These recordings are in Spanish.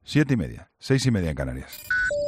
7:30, 6:30 en Canarias.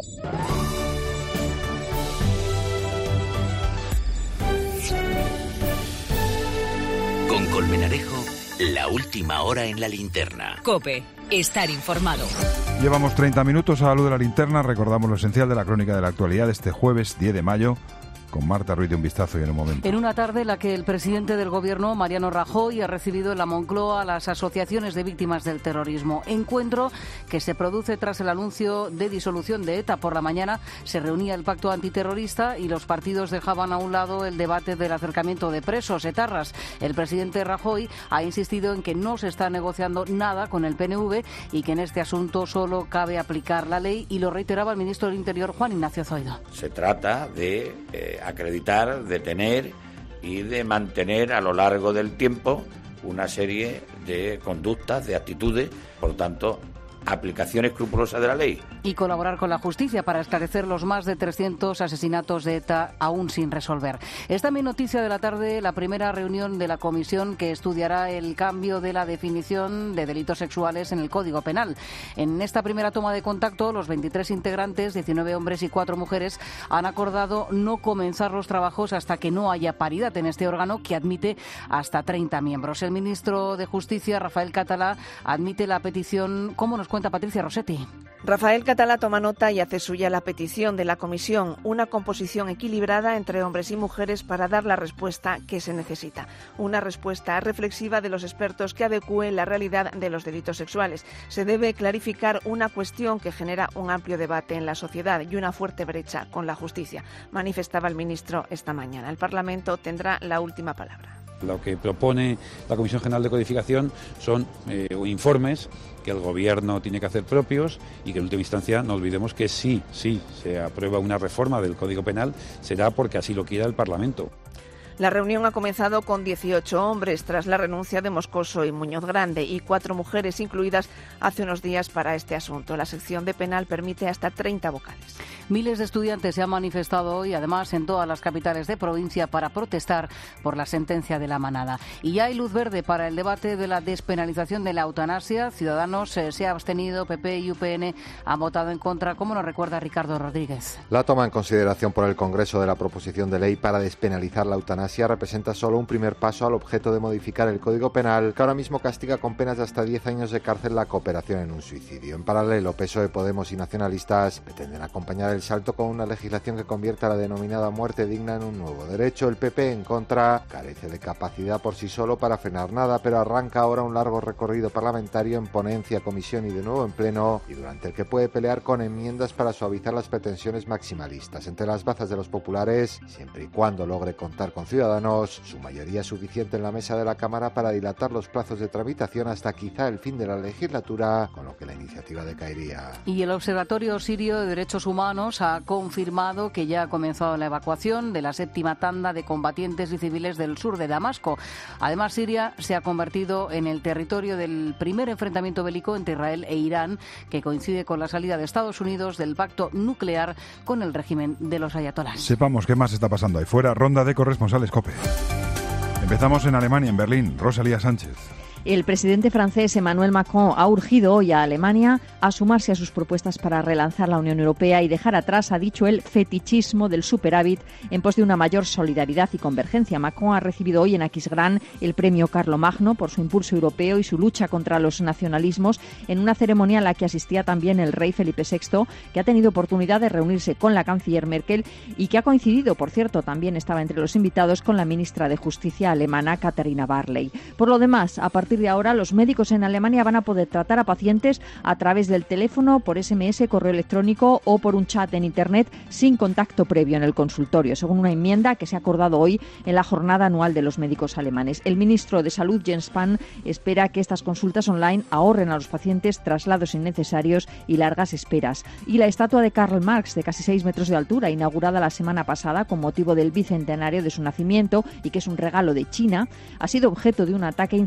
Con Colmenarejo, la última hora en la linterna. COPE, estar informado. Llevamos 30 minutos a la luz de la linterna. Recordamos lo esencial de la crónica de la actualidad de este jueves 10 de mayo. Con Marta Ruiz de Un Vistazo y en un momento. En una tarde en la que el presidente del Gobierno, Mariano Rajoy, ha recibido en la Moncloa a las asociaciones de víctimas del terrorismo. Encuentro que se produce tras el anuncio de disolución de ETA. Por la mañana se reunía el pacto antiterrorista y los partidos dejaban a un lado el debate del acercamiento de presos etarras. El presidente Rajoy ha insistido en que no se está negociando nada con el PNV y que en este asunto solo cabe aplicar la ley, y lo reiteraba el ministro del Interior, Juan Ignacio Zoido. Se trata de acreditar, de tener y de mantener a lo largo del tiempo una serie de conductas, de actitudes, por lo tanto, aplicación escrupulosa de la ley. Y colaborar con la justicia para esclarecer los más de 300 asesinatos de ETA aún sin resolver. Es también noticia de la tarde la primera reunión de la comisión que estudiará el cambio de la definición de delitos sexuales en el Código Penal. En esta primera toma de contacto, los 23 integrantes, 19 hombres y 4 mujeres, han acordado no comenzar los trabajos hasta que no haya paridad en este órgano, que admite hasta 30 miembros. El ministro de Justicia, Rafael Catalá, admite la petición. ¿Cómo nos cuenta Patricia Rossetti? Rafael Catalá toma nota y hace suya la petición de la comisión, una composición equilibrada entre hombres y mujeres para dar la respuesta que se necesita. Una respuesta reflexiva de los expertos que adecúe la realidad de los delitos sexuales. Se debe clarificar una cuestión que genera un amplio debate en la sociedad y una fuerte brecha con la justicia, manifestaba el ministro esta mañana. El Parlamento tendrá la última palabra. Lo que propone la Comisión General de Codificación son informes que el Gobierno tiene que hacer propios y que en última instancia no olvidemos que sí se aprueba una reforma del Código Penal, será porque así lo quiera el Parlamento. La reunión ha comenzado con 18 hombres tras la renuncia de Moscoso y Muñoz Grande y 4 mujeres incluidas hace unos días para este asunto. La sección de penal permite hasta 30 vocales. Miles de estudiantes se han manifestado hoy, además, en todas las capitales de provincia para protestar por la sentencia de la manada. Y ya hay luz verde para el debate de la despenalización de la eutanasia. Ciudadanos se ha abstenido, PP y UPN han votado en contra, como nos recuerda Ricardo Rodríguez. La toma en consideración por el Congreso de la proposición de ley para despenalizar la eutanasia representa solo un primer paso al objeto de modificar el Código Penal, que ahora mismo castiga con penas de hasta 10 años de cárcel la cooperación en un suicidio. En paralelo, PSOE, Podemos y nacionalistas pretenden acompañar el salto con una legislación que convierta la denominada muerte digna en un nuevo derecho. El PP, en contra, carece de capacidad por sí solo para frenar nada, pero arranca ahora un largo recorrido parlamentario en ponencia, comisión y de nuevo en pleno, y durante el que puede pelear con enmiendas para suavizar las pretensiones maximalistas. Entre las bazas de los populares, siempre y cuando logre contar con Ciudadanos, su mayoría es suficiente en la mesa de la Cámara para dilatar los plazos de tramitación hasta quizá el fin de la legislatura, con lo que la iniciativa decaería. Y el Observatorio Sirio de Derechos Humanos ha confirmado que ya ha comenzado la evacuación de la 7ª tanda de combatientes y civiles del sur de Damasco. Además, Siria se ha convertido en el territorio del primer enfrentamiento bélico entre Israel e Irán, que coincide con la salida de Estados Unidos del pacto nuclear con el régimen de los ayatolás. Sepamos qué más está pasando ahí fuera. Ronda de corresponsales COPE. Empezamos en Alemania, en Berlín. Rosalía Sánchez. El presidente francés Emmanuel Macron ha urgido hoy a Alemania a sumarse a sus propuestas para relanzar la Unión Europea y dejar atrás, ha dicho, el fetichismo del superávit en pos de una mayor solidaridad y convergencia. Macron ha recibido hoy en Aquisgrán el premio Carlomagno por su impulso europeo y su lucha contra los nacionalismos en una ceremonia a la que asistía también el rey Felipe VI, que ha tenido oportunidad de reunirse con la canciller Merkel y que ha coincidido, por cierto, también estaba entre los invitados, con la ministra de Justicia alemana Katharina Barley. Por lo demás, a partir de ahora, los médicos en Alemania van a poder tratar a pacientes a través del teléfono, por SMS, correo electrónico o por un chat en Internet sin contacto previo en el consultorio, según una enmienda que se ha acordado hoy en la jornada anual de los médicos alemanes. El ministro de Salud, Jens Spahn, espera que estas consultas online ahorren a los pacientes traslados innecesarios y largas esperas. Y la estatua de Karl Marx, de casi 6 metros de altura, inaugurada la semana pasada con motivo del bicentenario de su nacimiento y que es un regalo de China, ha sido objeto de un ataque incendiario.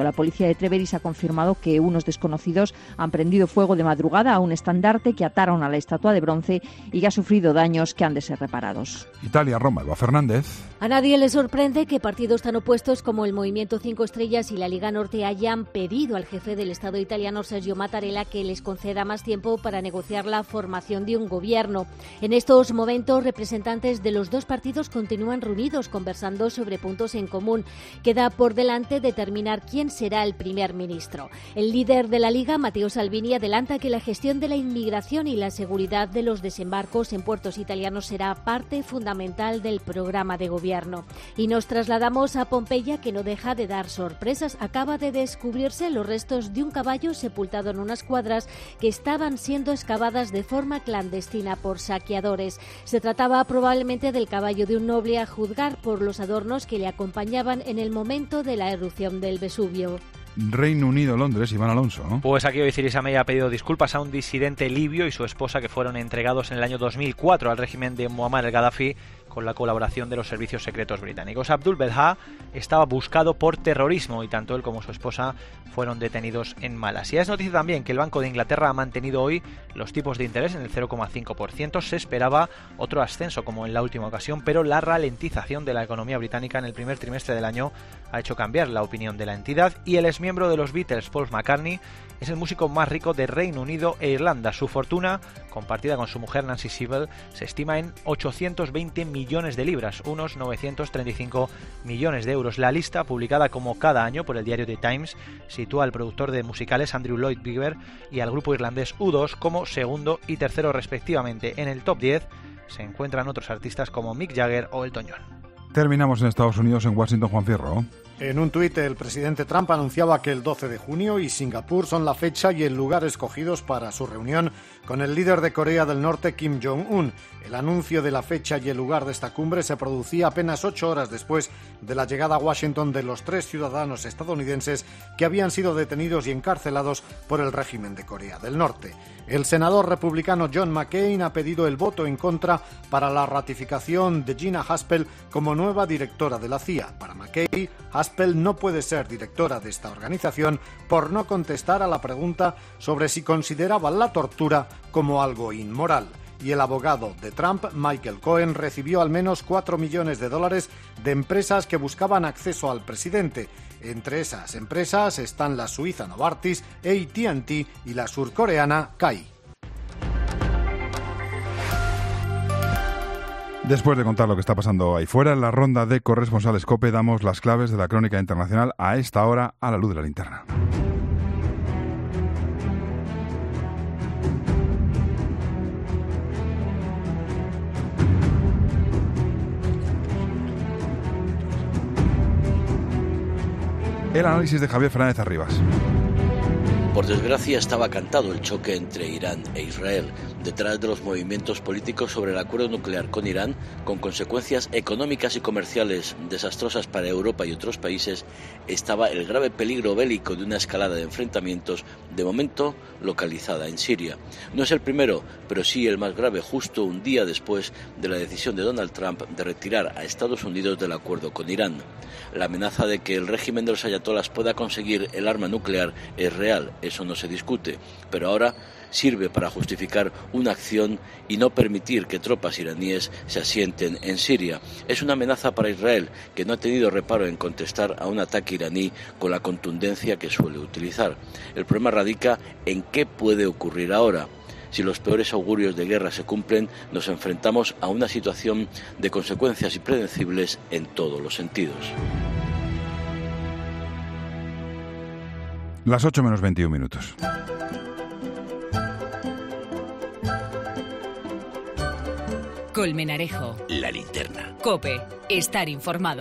La policía de Treveris ha confirmado que unos desconocidos han prendido fuego de madrugada a un estandarte que ataron a la estatua de bronce y que ha sufrido daños que han de ser reparados. Italia-Roma, Eva Fernández. A nadie le sorprende que partidos tan opuestos como el Movimiento 5 Estrellas y la Liga Norte hayan pedido al jefe del Estado italiano, Sergio Mattarella, que les conceda más tiempo para negociar la formación de un gobierno. En estos momentos, representantes de los dos partidos continúan reunidos conversando sobre puntos en común. Queda por delante determinar quién será el primer ministro. El líder de la Liga, Matteo Salvini, adelanta que la gestión de la inmigración y la seguridad de los desembarcos en puertos italianos será parte fundamental del programa de gobierno. Y nos trasladamos a Pompeya, que no deja de dar sorpresas. Acaba de descubrirse los restos de un caballo sepultado en unas cuadras que estaban siendo excavadas de forma clandestina por saqueadores. Se trataba probablemente del caballo de un noble, a juzgar por los adornos que le acompañaban en el momento de la erupción del Vesubio. Reino Unido, Londres, Iván Alonso. Pues aquí hoy Theresa May ha pedido disculpas a un disidente libio y su esposa que fueron entregados en el año 2004 al régimen de Muammar el-Gaddafi con la colaboración de los servicios secretos británicos. Abdul Belha estaba buscado por terrorismo y tanto él como su esposa fueron detenidos en Malasia. Es noticia también que el Banco de Inglaterra ha mantenido hoy los tipos de interés en el 0,5%. Se esperaba otro ascenso como en la última ocasión, pero la ralentización de la economía británica en el primer trimestre del año ha hecho cambiar la opinión de la entidad. Y el exmiembro de los Beatles, Paul McCartney, es el músico más rico de Reino Unido e Irlanda. Su fortuna, compartida con su mujer Nancy Siebel, se estima en 820 millones de libras, unos 935 millones de euros. La lista, publicada como cada año por el diario The Times, sitúa al productor de musicales Andrew Lloyd Webber y al grupo irlandés U2 como segundo y tercero respectivamente. En el top 10 se encuentran otros artistas como Mick Jagger o Elton John. Terminamos en Estados Unidos, en Washington, Juan Fierro. En un tuit, el presidente Trump anunciaba que el 12 de junio y Singapur son la fecha y el lugar escogidos para su reunión con el líder de Corea del Norte, Kim Jong-un. El anuncio de la fecha y el lugar de esta cumbre se producía apenas 8 horas después de la llegada a Washington de los 3 ciudadanos estadounidenses que habían sido detenidos y encarcelados por el régimen de Corea del Norte. El senador republicano John McCain ha pedido el voto en contra para la ratificación de Gina Haspel como nueva directora de la CIA. Para McCain, Haspel no puede ser directora de esta organización por no contestar a la pregunta sobre si consideraba la tortura como algo inmoral. Y el abogado de Trump, Michael Cohen, recibió al menos $4 millones de empresas que buscaban acceso al presidente. Entre esas empresas están la suiza Novartis, AT&T y la surcoreana KAI. Después de contar lo que está pasando ahí fuera, en la ronda de corresponsales COPE damos las claves de la crónica internacional a esta hora a la luz de la linterna. El análisis de Javier Fernández Arribas. Por desgracia estaba cantado el choque entre Irán e Israel. Detrás de los movimientos políticos sobre el acuerdo nuclear con Irán, con consecuencias económicas y comerciales desastrosas para Europa y otros países, estaba el grave peligro bélico de una escalada de enfrentamientos, de momento localizada en Siria. No es el primero, pero sí el más grave, justo un día después de la decisión de Donald Trump de retirar a Estados Unidos del acuerdo con Irán. La amenaza de que el régimen de los ayatolás pueda conseguir el arma nuclear es real, eso no se discute, pero ahora sirve para justificar una acción y no permitir que tropas iraníes se asienten en Siria. Es una amenaza para Israel, que no ha tenido reparo en contestar a un ataque iraní con la contundencia que suele utilizar. El problema radica en qué puede ocurrir ahora. Si los peores augurios de guerra se cumplen, nos enfrentamos a una situación de consecuencias impredecibles en todos los sentidos. Las 8 menos 21 minutos. Colmenarejo. La linterna. COPE. Estar informado.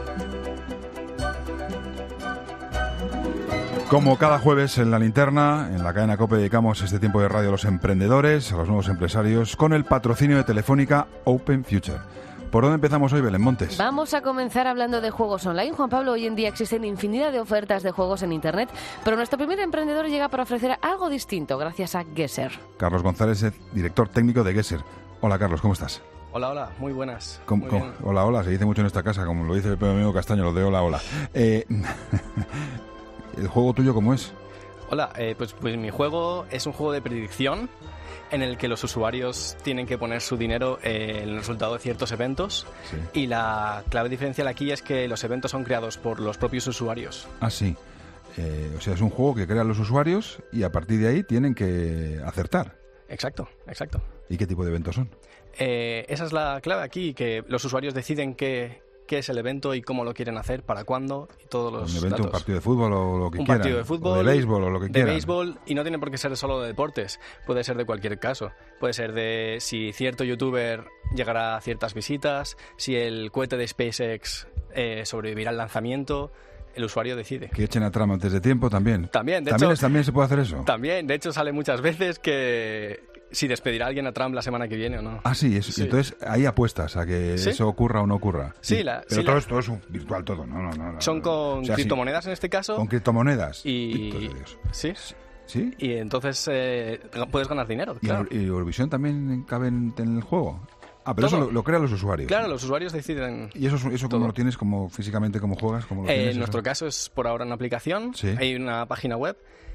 Como cada jueves en la linterna, en la cadena COPE dedicamos este tiempo de radio a los emprendedores, a los nuevos empresarios, con el patrocinio de Telefónica Open Future. ¿Por dónde empezamos hoy, Belén Montes? Vamos a comenzar hablando de juegos online. Juan Pablo, hoy en día existen infinidad de ofertas de juegos en Internet, pero nuestro primer emprendedor llega para ofrecer algo distinto gracias a Gesser. Carlos González, director técnico de Gesser. Hola, Carlos, ¿cómo estás? Hola, muy buenas. Hola, se dice mucho en esta casa, como lo dice el amigo Castaño, lo de hola. ¿El juego tuyo cómo es? Hola, pues mi juego es un juego de predicción en el que los usuarios tienen que poner su dinero en el resultado de ciertos eventos, y la clave diferencial aquí es que los eventos son creados por los propios usuarios. Ah, sí. O sea, es un juego que crean los usuarios y a partir de ahí tienen que acertar. Exacto. ¿Y qué tipo de eventos son? Esa es la clave aquí, que los usuarios deciden qué es el evento y cómo lo quieren hacer, para cuándo y todos los ¿Un evento, datos. un partido de fútbol o lo que quieran? Un partido de fútbol, o de béisbol o lo que quieran. De béisbol, y no tiene por qué ser solo de deportes, puede ser de cualquier caso. Puede ser de si cierto youtuber llegará a ciertas visitas, si el cohete de SpaceX sobrevivirá al lanzamiento. El usuario decide. Que echen a Trump antes de tiempo también. También se puede hacer eso. También, de hecho sale muchas veces que si despedirá a alguien a Trump la semana que viene o no. Ah, sí, entonces ahí apuestas a que eso ocurra o no ocurra. Sí, pero todo es virtual todo, no. Son con criptomonedas en este caso. Con criptomonedas. Y sí. ¿Sí? Y entonces puedes ganar dinero, claro. ¿Y Eurovisión también cabe en el juego? Ah, pero todo. Eso lo crean los usuarios. Claro, los usuarios deciden. ¿Y eso cómo lo tienes, como físicamente, cómo juegas? ¿Cómo lo tienes, en nuestro caso es por ahora una aplicación, hay una página web,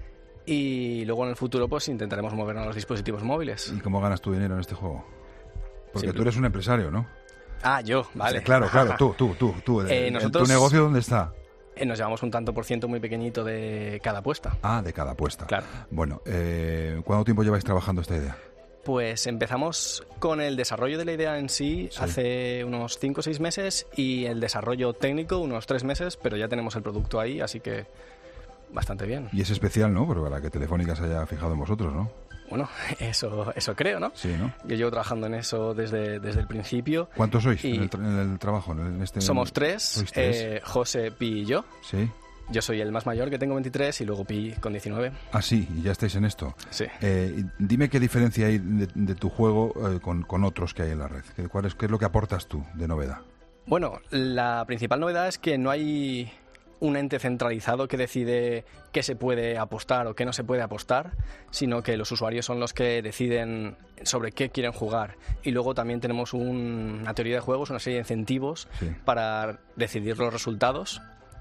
y luego en el futuro pues intentaremos movernos a los dispositivos móviles. ¿Y cómo ganas tu dinero en este juego? Porque tú eres un empresario, ¿no? Ah, yo, vale. Sí, claro, tú. Nosotros, ¿tu negocio dónde está? Nos llevamos un tanto por ciento muy pequeñito de cada apuesta. Ah, de cada apuesta. Claro. Bueno, ¿cuánto tiempo lleváis trabajando esta idea? Pues empezamos con el desarrollo de la idea en sí hace unos 5 o 6 meses, y el desarrollo técnico unos 3 meses, pero ya tenemos el producto ahí, así que bastante bien. Y es especial, ¿no? Pero para que Telefónica se haya fijado en vosotros, ¿no? Bueno, eso creo, ¿no? Sí, ¿no? Yo llevo trabajando en eso desde el principio. ¿Cuántos sois en el trabajo? Somos 3, ¿Sois 3? José, Pi y yo. Sí. Yo soy el más mayor, que tengo 23, y luego Pi con 19. Ah, sí, y ya estáis en esto. Sí. Dime qué diferencia hay de tu juego con otros que hay en la red. ¿Qué es lo que aportas tú de novedad? Bueno, la principal novedad es que no hay un ente centralizado que decide qué se puede apostar o qué no se puede apostar, sino que los usuarios son los que deciden sobre qué quieren jugar. Y luego también tenemos una teoría de juegos, una serie de incentivos para decidir los resultados.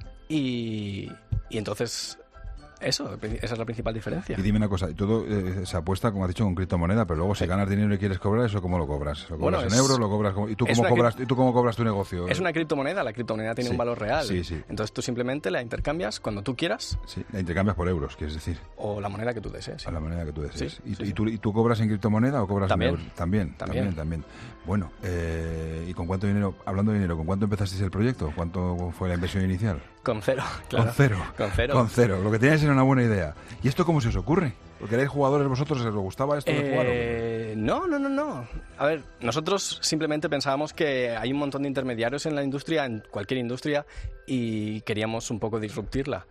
Y entonces esa es la principal diferencia. Y dime una cosa, todo se apuesta, como has dicho, con criptomoneda, pero luego si ganas dinero y quieres cobrar, ¿eso cómo lo cobras? ¿Lo cobras en euros? ¿Lo cobras ¿Y tú cómo cobras tu negocio? Es una criptomoneda, la criptomoneda tiene un valor real. Sí. Entonces tú simplemente la intercambias cuando tú quieras. Sí, la intercambias por euros, quieres decir. O la moneda que tú desees. A la moneda que tú desees. Sí, ¿Y tú cobras en criptomoneda o cobras en euros? También. Bueno, ¿y con cuánto dinero, hablando de dinero, con cuánto empezasteis el proyecto? ¿Cuánto fue la inversión inicial? Con 0, claro. Con cero. Lo que teníais era una buena idea. ¿Y esto cómo se os ocurre? ¿Porque erais jugadores vosotros? ¿Os gustaba esto de jugar? No. A ver, nosotros simplemente pensábamos que hay un montón de intermediarios en la industria, en cualquier industria, y queríamos un poco disruptirla.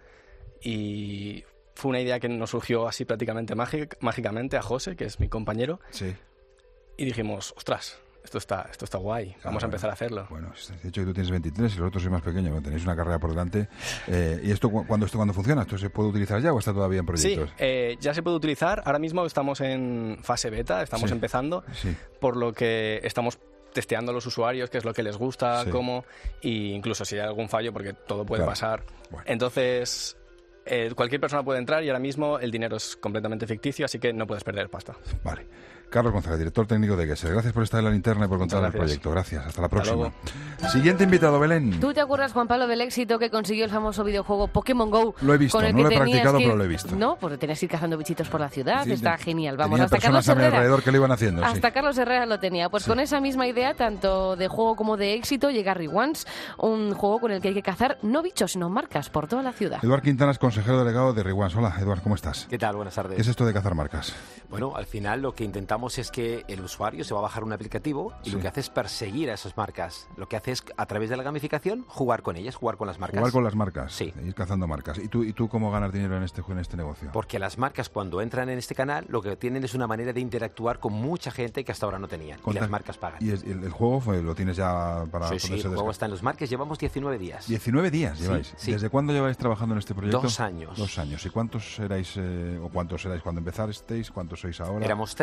Y fue una idea que nos surgió así prácticamente mágicamente a José, que es mi compañero. Sí. Y dijimos, ostras, esto está guay, vamos a empezar a hacerlo. Bueno, de hecho que tú tienes 23 y los otros sois más pequeños, bueno, tenéis una carrera por delante. ¿Y esto cuándo funciona? ¿Esto se puede utilizar ya o está todavía en proyectos? Sí, ya se puede utilizar. Ahora mismo estamos en fase beta, estamos empezando, por lo que estamos testeando a los usuarios qué es lo que les gusta, cómo, e incluso si hay algún fallo, porque todo puede pasar. Bueno. Entonces, cualquier persona puede entrar, y ahora mismo el dinero es completamente ficticio, así que no puedes perder pasta. Vale. Carlos González, director técnico de Gesser. Gracias por estar en la linterna y por contar el proyecto. Gracias. Hasta la próxima. Siguiente invitado, Belén. ¿Tú te acuerdas, Juan Pablo, del éxito que consiguió el famoso videojuego Pokémon GO? Lo he visto, no lo he practicado, pero lo he visto. No, pues tenías que ir cazando bichitos por la ciudad. Sí, está genial. Vamos, hasta Carlos Herrera. A mi alrededor que lo iban haciendo. Hasta Carlos Herrera lo tenía. Pues con esa misma idea, tanto de juego como de éxito, llega Rewands, un juego con el que hay que cazar no bichos, sino marcas por toda la ciudad. Eduard Quintana es consejero delegado de Rewands. Hola, Eduard, ¿cómo estás? ¿Qué tal? Buenas tardes. ¿Qué es esto de cazar marcas? Bueno, al final lo que intentamos es que el usuario se va a bajar un aplicativo y lo que hace es perseguir a esas marcas. Lo que hace es, a través de la gamificación, jugar con ellas, jugar con las marcas. Jugar con las marcas. Sí. Ir cazando marcas. ¿Y tú cómo ganas dinero en este negocio? Porque las marcas, cuando entran en este canal, lo que tienen es una manera de interactuar con mucha gente que hasta ahora no tenían. Y las marcas pagan. ¿Y el juego lo tienes ya para Sí, el juego está en los marques. Llevamos 19 días. 19 días lleváis. Sí. ¿Desde cuándo lleváis trabajando en este proyecto? 2 años. 2 años. ¿Y cuántos erais cuando empezasteis? ¿Cuántos sois ahora? Éramos 3, ahora somos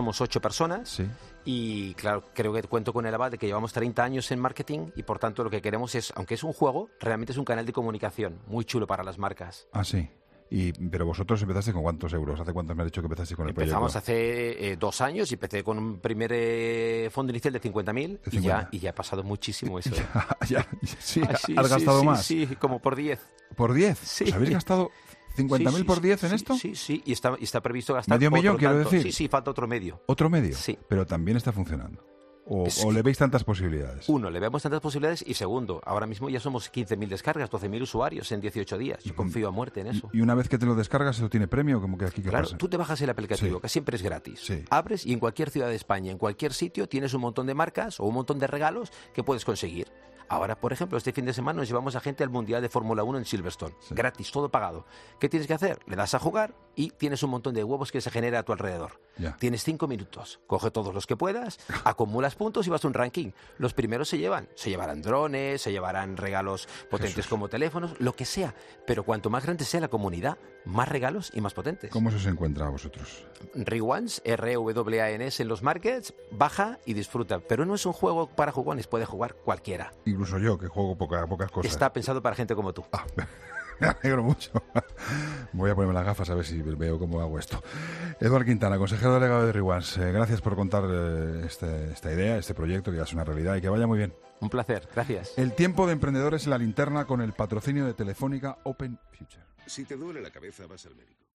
somos 8 personas. Sí. Y claro, creo que cuento con el aval de que llevamos 30 años en marketing y por tanto lo que queremos es, aunque es un juego, realmente es un canal de comunicación muy chulo para las marcas. Ah, sí. Pero vosotros empezaste con ¿cuántos euros? ¿Hace cuántos me has dicho que empezaste con el proyecto? Empezamos hace 2 años y empecé con un primer fondo inicial de 50.000 y ya ha pasado muchísimo eso. Sí, ¿has gastado más? Sí, como por 10. ¿Por 10? Sí. ¿Os habéis gastado 50.000 por 10 en esto? Sí, y está previsto gastar ¿Medio millón, quiero tanto. decir? Sí, falta otro medio. ¿Otro medio? Sí. Pero también está funcionando. ¿O le veis tantas posibilidades? Uno, le vemos tantas posibilidades y segundo, ahora mismo ya somos 15.000 descargas, 12.000 usuarios en 18 días. Yo confío a muerte en eso. ¿Y una vez que te lo descargas, eso tiene premio? Como que aquí, ¿qué claro, pasa? tú te bajas el aplicativo, que siempre es gratis. Sí. Abres y en cualquier ciudad de España, en cualquier sitio, tienes un montón de marcas o un montón de regalos que puedes conseguir. Ahora, por ejemplo, este fin de semana nos llevamos a gente al Mundial de Fórmula 1 en Silverstone. Sí. Gratis, todo pagado. ¿Qué tienes que hacer? Le das a jugar y tienes un montón de huevos que se genera a tu alrededor. Ya. Tienes 5 minutos. Coge todos los que puedas, acumulas puntos y vas a un ranking. Los primeros se llevarán drones, se llevarán regalos potentes como teléfonos, lo que sea. Pero cuanto más grande sea la comunidad, más regalos y más potentes. ¿Cómo se os encuentra a vosotros? Rewans, RWANS en los markets, baja y disfruta. Pero no es un juego para jugones, puede jugar cualquiera. Incluso yo, que juego pocas cosas. Está pensado para gente como tú. Me alegro mucho. Voy a ponerme las gafas a ver si veo cómo hago esto. Eduard Quintana, consejero delegado de Rewans. Gracias por contar esta idea, este proyecto que ya es una realidad y que vaya muy bien. Un placer, gracias. El tiempo de emprendedores en la linterna con el patrocinio de Telefónica Open Future. Si te duele la cabeza, vas al médico.